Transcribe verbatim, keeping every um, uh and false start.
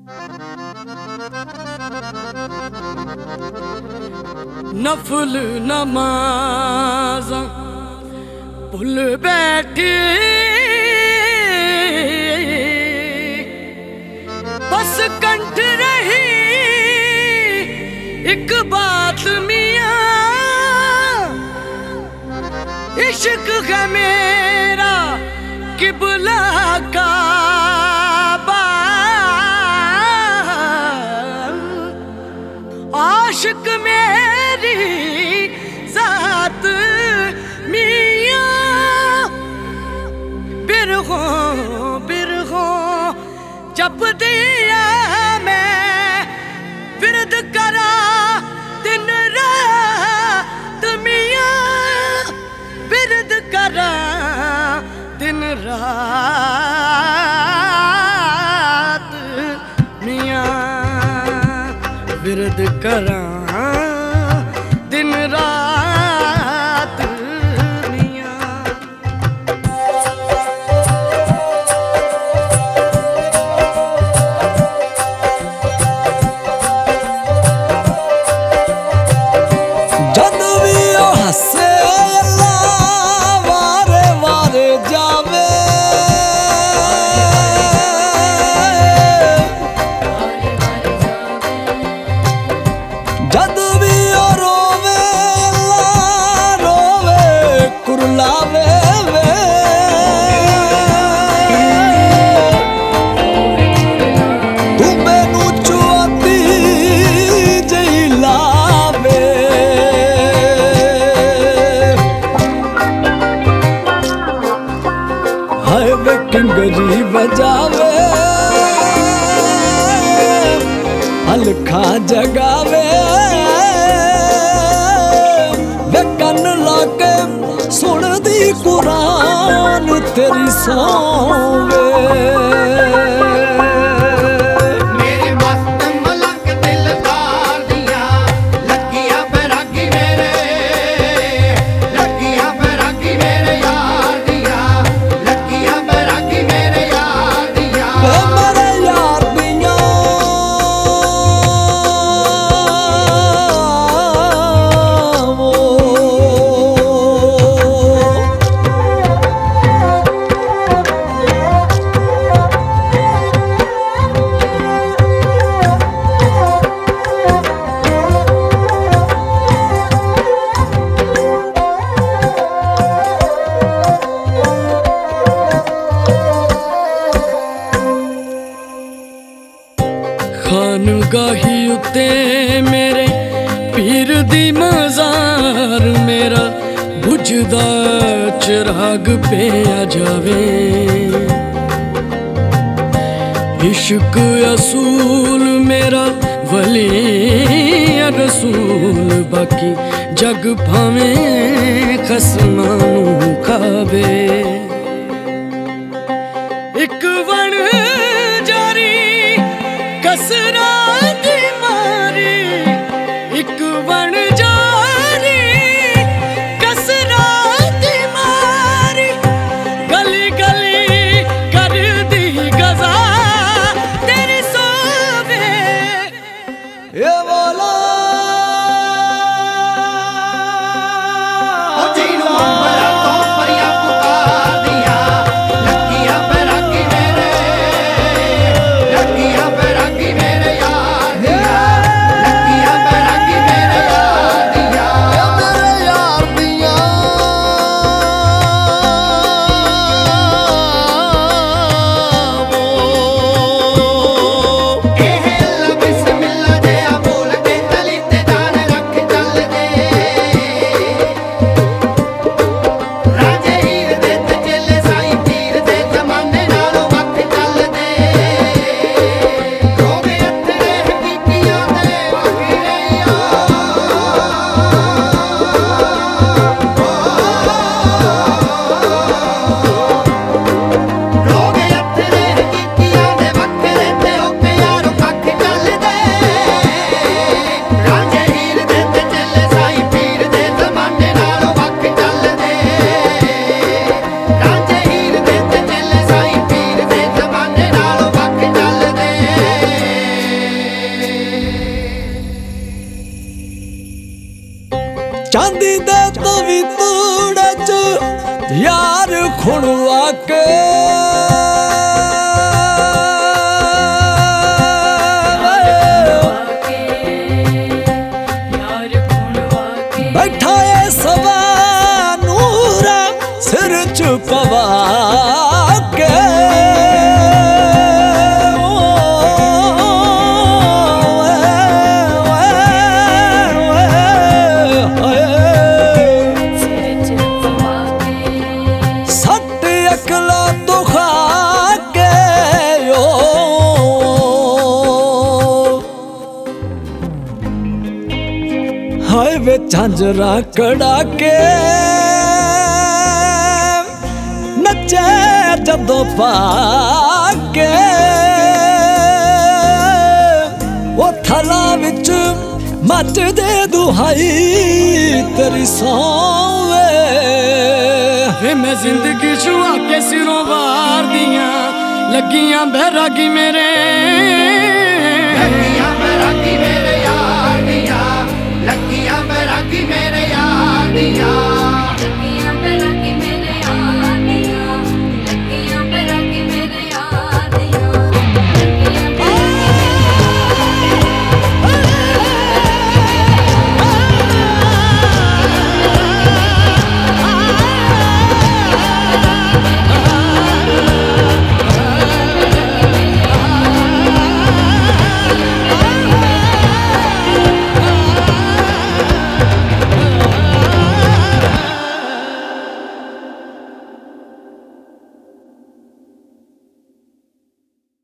नफल नमाज़ां भुल बैठी, बस कंठ रही एक बात मियां, इश्क है मेरा किबला काबा, आशिक मेरी जात मियां। बिरहों बिरहों जप दिया मैं, विरद करा दिन रात मियां, विरद करा दिन रात मियां, विरद करा दिन रात मियां। जद भी ओ हसे अल्लाह वारे वारे जावे, जद भी ओ रोवे अल्लाह रोवे कुरलावे वे, तू मैनू चुआती जही लावे, हाय वे किंगरी बजावे अलखा जगावे, वे कन लाके सुन दी कुरान तेरी सोवे। मेरे मस्त मलक दिलदार दिया लगिया बैरागी मेरे, लगिया बैरागी मेरे यार दिया, लगिया बैरागी मेरे यार दिया। वे मेरे यार दिया वो, खानगाही उत्ते मेरे पीर दी मज़ार, मेरा बुझदा चिराग पे आ जावे, इश्क असूल मेरा वली रसूल, बाकी जग भावें खसमां नूं खावे। एक वण जारी कसरा दी मारी, एक वण जारी कसरा दी मारी, गली गली कर दी गजा तेरी सोवे। ये बोला ओ जीनू अंबरा तो परिया पुकार ਖੁਣਵਾ ਕੇ ਬੈਠਾ ਏ ਸਵਾ ਨੂਰਾ ਸਿਰ ਚ ਪਵਾ ਕੇ ਸੱਟ ਅਕਲਾ ਦੁਖਾ ਕੇ ਓ ਹਾਏ ਵੇ ਝਾਂਜਰਾ ਕੜਾ ਕੇ ਨੱਚੇ ਜਦੋਂ ਪਾ ਕੇ ਉਹ ਥਲਾ ਵਿੱਚ ਮੱਚਦੇ ਦੁਹਾਈ ਤੇਰੀ ਸੌਂਵੇ ਵੇ ਮੈਂ ਜ਼ਿੰਦਗੀ ਛੁਆ ਕੇ ਸਿਰੋਂ ਵਾਰ ਦੀਆਂ ਲੱਗੀਆਂ ਬੈਰਾਗੀ ਮੇਰੇ ਲੱਗੀਆਂ ਬੈਰਾਗੀ ਮੇਰੇ ਯਾਰ ਦੀਆਂ ਲੱਗੀਆਂ ਬੈਰਾਗੀ ਮੇਰੇ ਯਾਰ ਦੀਆਂ